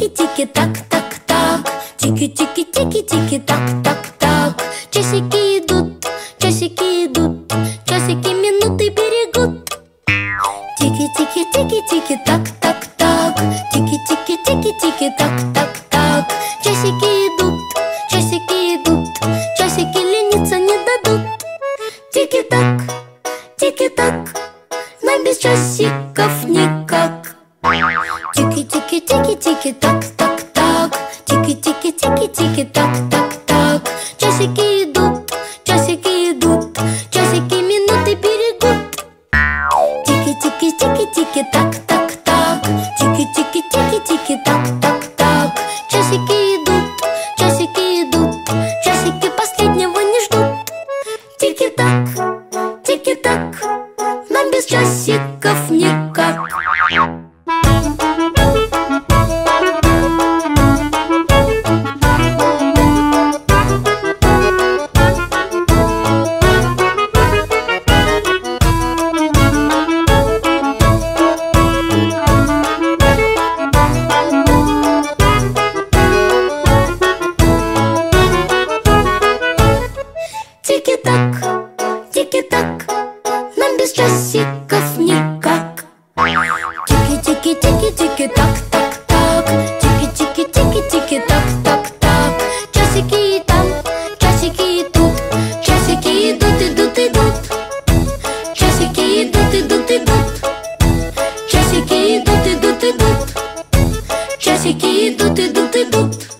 тики-тики-так-так-так. Тики-тики-тики-тики-так-так-так. Часики идут, часики минуты берегут. Тики-тики-тики-тики-так-так-так. Тики-тики-тики-тики-так-так-так. Часики идут, часики лениться не дадут. Тики-так, тики-так, нам без часиков никак. Тики-тики-тики-тики-так-так-так. Тики-тики-тики-тики-так-так-так. Часики идут, часики минуты берегут. Тики-тики-тики-тики-так-так-так. Тики-тики-тики-тики-так-так-так. Часики идут, часики последнего не ждут. Тики-так, тики-так, нам без часиков никак. Тики-так, тики-так, нам без часиков никак. Тики-тики-тики-тики-так-так-так. Тики-тики-тики-тики-так-так-так. Часики там, часики тут, часики идут. Часики идут. Часики идут. Часики идут.